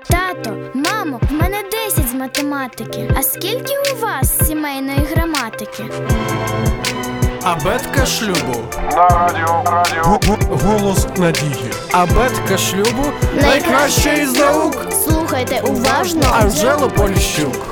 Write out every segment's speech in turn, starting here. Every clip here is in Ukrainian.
Тато, мамо, в мене 10 з математики. А скільки у вас сімейної граматики? Абетка шлюбу. На радіо. Голос надії. Абетка шлюбу найкраща із наук. Слухайте уважно Анжелу Поліщук.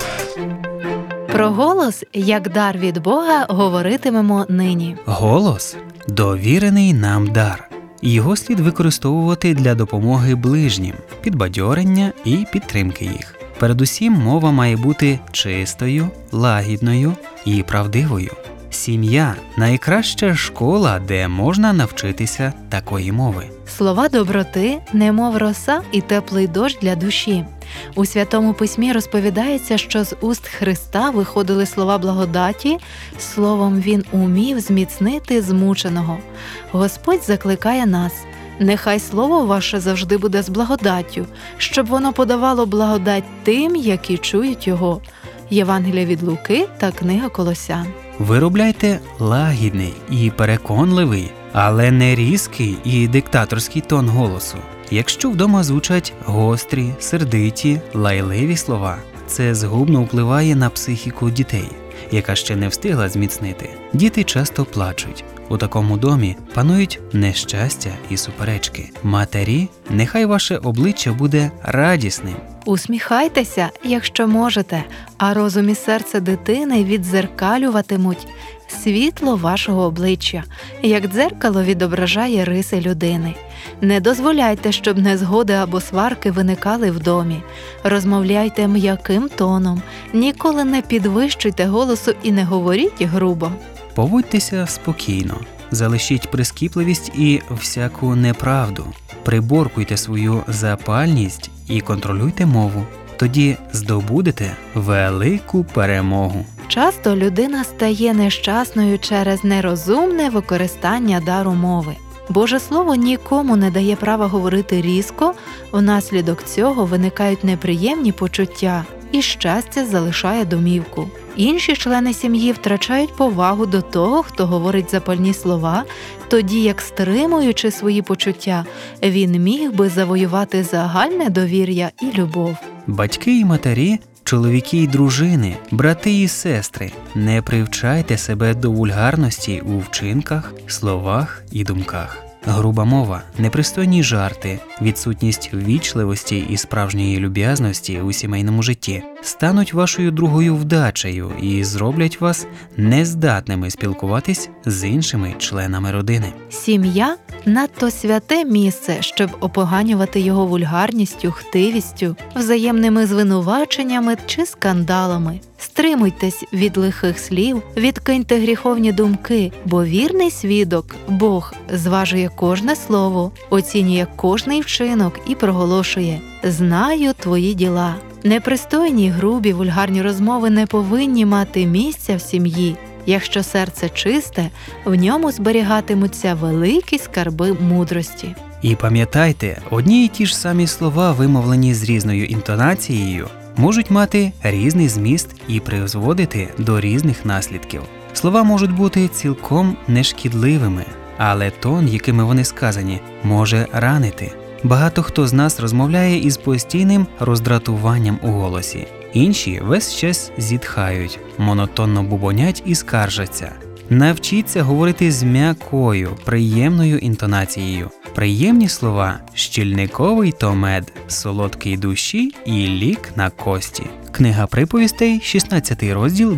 Про голос, як дар від Бога, говоритимемо нині. Голос – довірений нам дар. Його слід використовувати для допомоги ближнім, підбадьорення і підтримки їх. Передусім, мова має бути чистою, лагідною і правдивою. Сім'я – найкраща школа, де можна навчитися такої мови. Слова доброти, немов роса і теплий дощ для душі. У Святому Письмі розповідається, що з уст Христа виходили слова благодаті, словом Він умів зміцнити змученого. Господь закликає нас: «Нехай слово ваше завжди буде з благодаттю, щоб воно подавало благодать тим, які чують його». Євангелія від Луки та книга Колосян. Виробляйте лагідний і переконливий, але не різкий і диктаторський тон голосу. Якщо вдома звучать гострі, сердиті, лайливі слова, це згубно впливає на психіку дітей, яка ще не встигла зміцнити. Діти часто плачуть. У такому домі панують нещастя і суперечки. Матері, нехай ваше обличчя буде радісним. Усміхайтеся, якщо можете, а розум і серце дитини віддзеркалюватимуть світло вашого обличчя, як дзеркало відображає риси людини. Не дозволяйте, щоб незгоди або сварки виникали в домі. Розмовляйте м'яким тоном, ніколи не підвищуйте голосу і не говоріть грубо. Поводьтеся спокійно, залишіть прискіпливість і всяку неправду. Приборкуйте свою запальність і контролюйте мову. Тоді здобудете велику перемогу. Часто людина стає нещасною через нерозумне використання дару мови. Боже Слово нікому не дає права говорити різко, внаслідок цього виникають неприємні почуття, і щастя залишає домівку. Інші члени сім'ї втрачають повагу до того, хто говорить запальні слова, тоді як, стримуючи свої почуття, він міг би завоювати загальне довір'я і любов. Батьки і матері, чоловіки і дружини, брати і сестри, не привчайте себе до вульгарності у вчинках, словах і думках. Груба мова, непристойні жарти, відсутність ввічливості і справжньої люб'язності у сімейному житті стануть вашою другою вдачею і зроблять вас нездатними спілкуватись з іншими членами родини. Сім'я – надто святе місце, щоб опоганювати його вульгарністю, хтивістю, взаємними звинуваченнями чи скандалами. Стримуйтесь від лихих слів, відкиньте гріховні думки, бо вірний свідок, Бог, зважує кожне слово, оцінює кожний вчинок і проголошує: «Знаю твої діла». Непристойні, грубі, вульгарні розмови не повинні мати місця в сім'ї. Якщо серце чисте, в ньому зберігатимуться великі скарби мудрості. І пам'ятайте, одні й ті ж самі слова, вимовлені з різною інтонацією, можуть мати різний зміст і призводити до різних наслідків. Слова можуть бути цілком нешкідливими, але тон, якими вони сказані, може ранити. Багато хто з нас розмовляє із постійним роздратуванням у голосі. Інші весь час зітхають, монотонно бубонять і скаржаться. Навчіться говорити з м'якою, приємною інтонацією. Приємні слова – щільниковий то мед, солодкий душі і лік на кості. Книга приповістей, 16 розділ,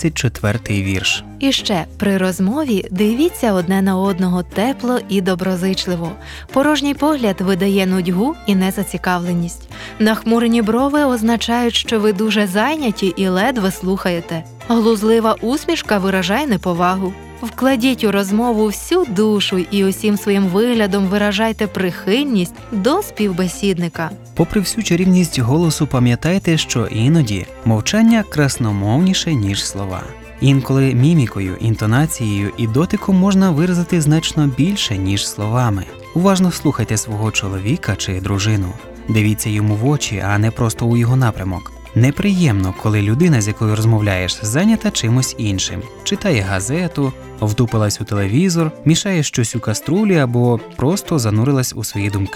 24 вірш. І ще, при розмові дивіться одне на одного тепло і доброзичливо. Порожній погляд видає нудьгу і незацікавленість. Нахмурені брови означають, що ви дуже зайняті і ледве слухаєте. Глузлива усмішка виражає неповагу. Вкладіть у розмову всю душу і усім своїм виглядом виражайте прихильність до співбесідника. Попри всю чарівність голосу, пам'ятайте, що іноді мовчання красномовніше, ніж слова. Інколи мімікою, інтонацією і дотиком можна виразити значно більше, ніж словами. Уважно слухайте свого чоловіка чи дружину. Дивіться йому в очі, а не просто у його напрямок. Неприємно, коли людина, з якою розмовляєш, зайнята чимось іншим. Читає газету, втупилась у телевізор, мішає щось у каструлі або просто занурилась у свої думки.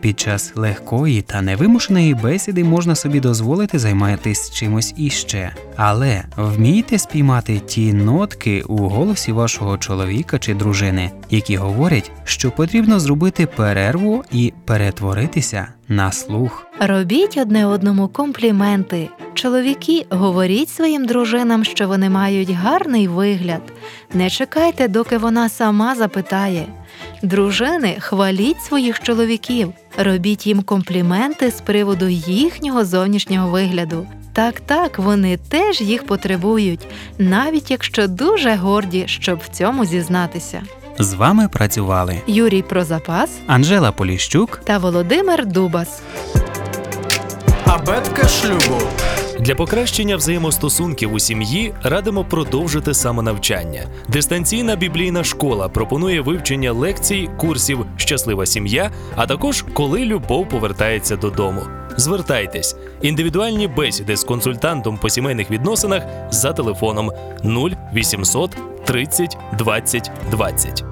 Під час легкої та невимушеної бесіди можна собі дозволити займатися чимось іще. Але вмійте спіймати ті нотки у голосі вашого чоловіка чи дружини, які говорять, що потрібно зробити перерву і перетворитися на слух. Робіть одне одному компліменти. Чоловіки, говоріть своїм дружинам, що вони мають гарний вигляд. Не чекайте, доки вона сама запитає. Дружини, хваліть своїх чоловіків. Робіть їм компліменти з приводу їхнього зовнішнього вигляду. Так, вони теж їх потребують, навіть якщо дуже горді, щоб в цьому зізнатися. З вами працювали Юрій Прозапас Анжела Поліщук та Володимир Дубас. Абетка шлюбу. Для покращення взаємостосунків у сім'ї радимо продовжити самонавчання. Дистанційна біблійна школа пропонує вивчення лекцій, курсів «Щаслива сім'я», а також «Коли любов повертається додому». Звертайтесь. Індивідуальні бесіди з консультантом по сімейних відносинах за телефоном 0800 30 20 20.